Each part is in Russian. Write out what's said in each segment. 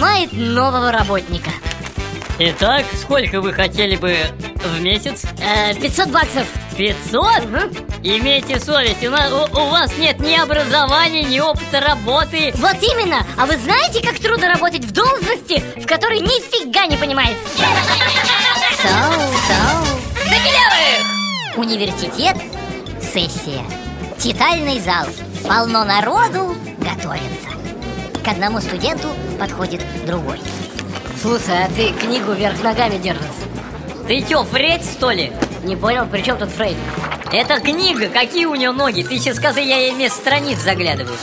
нанимает нового работника. Итак, сколько вы хотели бы в месяц? 500 баксов. 500? Угу. Имейте совесть, у вас нет ни образования, ни опыта работы. Вот именно! А вы знаете, как трудно работать в должности, в которой нифига не понимаешь? Университет, сессия, читальный зал, полно народу, готовится. К одному студенту подходит другой. Слушай, а ты книгу вверх ногами держишь? Ты чё, Фрейд, что ли? Не понял, при чем тут Фрейд? Это книга, какие у нее ноги? Ты сейчас скажи, я ей вместо страниц заглядываю.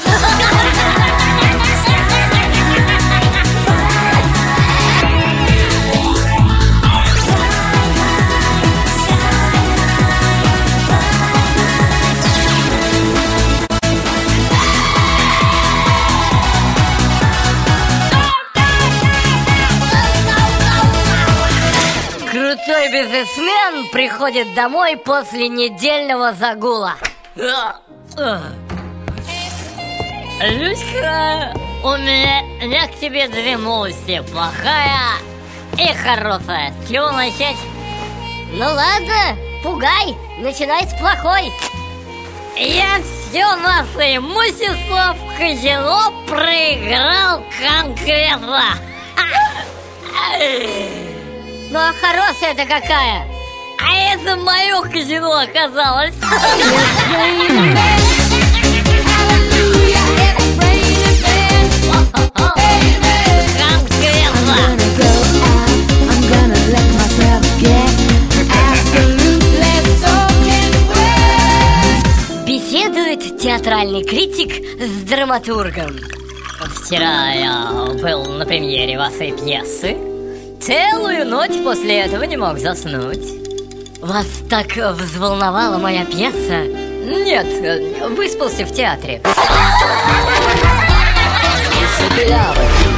Крутой бизнесмен приходит домой после недельного загула. Люська, у меня к тебе две новости. Плохая и хорошая. С чего начать? Ну ладно, пугай, начинай с плохой. Я все наше имущество в казино проиграл конкретно. Ну а хорошая-то какая? А это мое казино оказалось. Беседует театральный критик с драматургом. Вчера я был на премьере вашей пьесы. Целую ночь после этого не мог заснуть. Вас так взволновала моя пьеса? Нет, выспался в театре. Шепелявый.